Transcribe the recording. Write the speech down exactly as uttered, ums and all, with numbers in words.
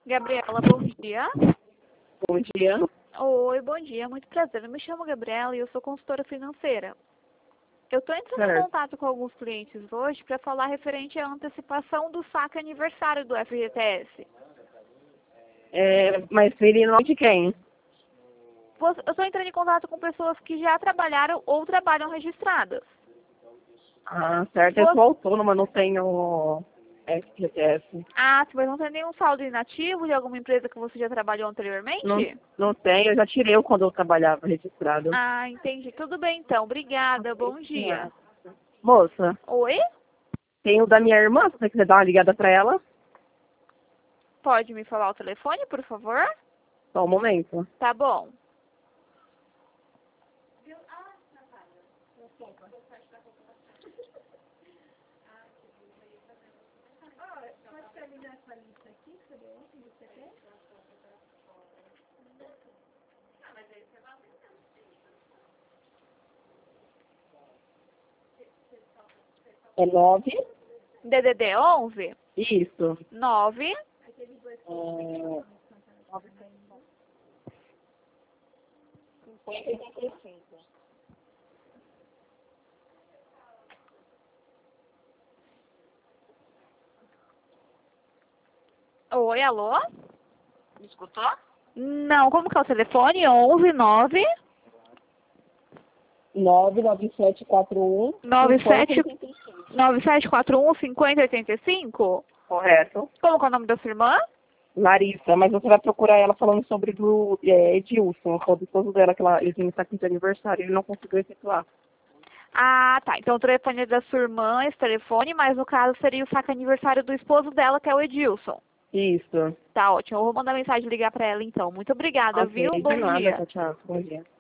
Gabriela, bom dia. Bom dia. Oi, bom dia, muito prazer. Eu me chamo Gabriela e eu sou consultora financeira. Eu estou entrando em Certo. contato com alguns clientes hoje para falar referente à antecipação do saque aniversário do F G T S. É, mas seria em nome de quem? Você- Eu estou entrando em contato com pessoas que já trabalharam ou trabalham registradas. Ah, certo. Eu Você- sou autônoma, não tenho F G T S. Ah, se você não tem nenhum saldo inativo de alguma empresa que você já trabalhou Não, anteriormente? não tenho, eu já tirei o quando eu trabalhava registrado. Ah, entendi. Tudo bem então. Obrigada. Bom dia. Moça, Oi? tem o da minha irmã, se você quiser dar uma ligada pra ela. Pode me falar o telefone, por favor? Só um momento. Tá bom. É nove. D D D onze Isso. nove É, cinquenta e oitenta e cinco. Oi, alô? Me escutou? Não, como que é o telefone? onze nove nove nove sete quatro um nove cinquenta sete e cinco. nove sete quatro um cinco zero oito cinco. Correto. Como que é o nome da sua irmã? Larissa, mas você vai procurar ela falando sobre do é, Edilson, o esposo dela, que ela, eles iam estar aqui de aniversário, ele não conseguiu efetuar. Ah, tá. Então o telefone é da sua irmã, esse telefone, mas no caso seria o saque aniversário do esposo dela, que é o Edilson. Isso. Tá ótimo. Eu vou mandar mensagem e ligar pra ela então. Muito obrigada, Ok, viu? de Bom nada, dia. tchau, tchau. Bom dia.